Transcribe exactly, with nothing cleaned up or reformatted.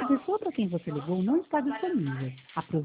A pessoa para quem você ligou não está disponível. Aproveite